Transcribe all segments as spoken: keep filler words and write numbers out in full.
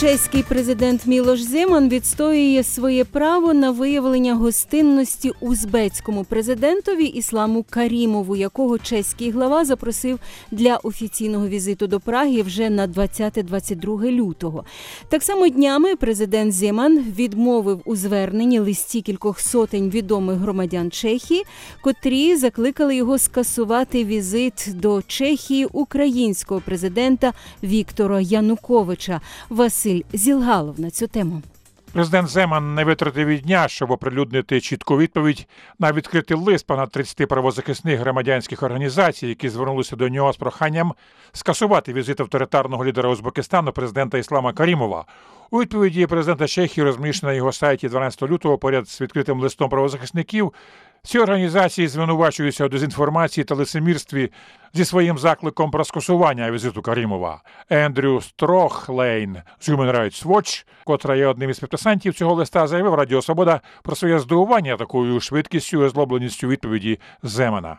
Чеський президент Мілош Земан відстоює своє право на виявлення гостинності узбецькому президентові Ісламу Карімову, якого чеський глава запросив для офіційного візиту до Праги вже на двадцяте-двадцять друге лютого. Так само днями президент Земан відмовив у зверненні листі кількох сотень відомих громадян Чехії, котрі закликали його скасувати візит до Чехії українського президента Віктора Януковича. Василь Зілгалов на цю тему. Президент Земан не витратив і дня, щоб оприлюднити чітку відповідь на відкритий лист понад тридцяти правозахисних громадянських організацій, які звернулися до нього з проханням скасувати візит авторитарного лідера Узбекистану президента Іслама Карімова. У відповіді президента Чехії, розміщена на його сайті дванадцятого лютого, поряд з відкритим листом правозахисників, ці організації звинувачуються у дезінформації та лицемірстві зі своїм закликом про скасування візиту Карімова. Ендрю Строхлейн з Human Rights Watch, котра є одним із підписантів цього листа, заявив Радіо Свобода про своє здивування такою швидкістю і озлобленістю відповіді Земана.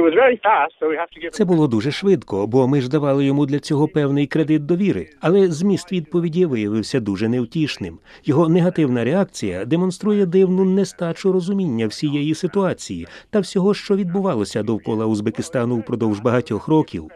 Це було дуже швидко, бо ми ж давали йому для цього певний кредит довіри. Але зміст відповіді виявився дуже невтішним. Його негативна реакція демонструє дивну нестачу розуміння всієї ситуації та всього, що відбувалося довкола Узбекистану впродовж багатьох років.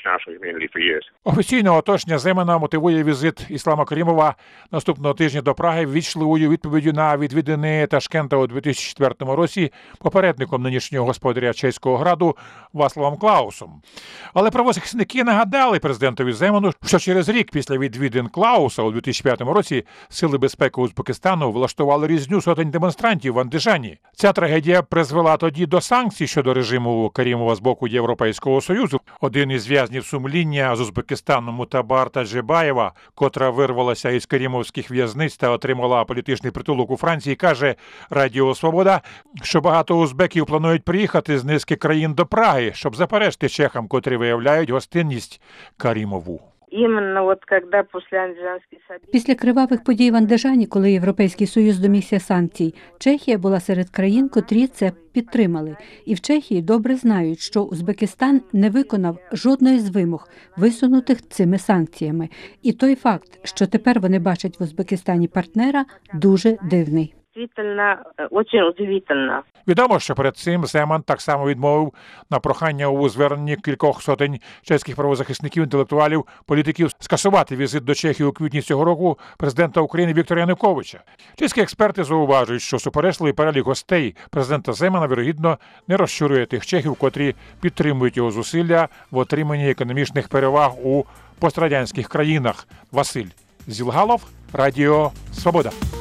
Офіційне оточення Земана мотивує візит Іслама Карімова наступного тижня до Праги ввічливою відповіддю на відвідини Ташкента у дві тисячі четвертому році попередником нинішнього господаря чеського граду Вацлавом Клаусом. Але правозахисники нагадали президентові Земану, що через рік після відвідин Клауса у дві тисячі п'ятому році сили безпеки Узбекистану влаштували різню сотень демонстрантів в Андижані. Ця трагедія призвела тоді до санкцій щодо режиму Карімова з боку Європейського Союзу. Один із в'язнів сумління з Узбекистану Мутабар Таджибаєва, котра вирвалася із карімовських в'язниць та отримала політичний притулок у Франції, каже Радіо Свобода, що багато узбеків планують приїхати з низки країн до Праги, щоб заперечити чехам, котрі виявляють гостинність Карімову. Після кривавих подій в Андижані, коли Європейський Союз домігся санкцій, Чехія була серед країн, котрі це підтримали. І в Чехії добре знають, що Узбекистан не виконав жодної з вимог, висунутих цими санкціями. І той факт, що тепер вони бачать в Узбекистані партнера, дуже дивний. Відомо, що перед цим Земан так само відмовив на прохання у зверненні кількох сотень чеських правозахисників, інтелектуалів, політиків скасувати візит до Чехії у квітні цього року президента України Віктора Януковича. Чеські експерти зауважують, що суперечливий перелік гостей президента Земана, вірогідно, не розчурує тих чехів, котрі підтримують його зусилля в отриманні економічних переваг у пострадянських країнах. Василь Зілгалов, Радіо Свобода.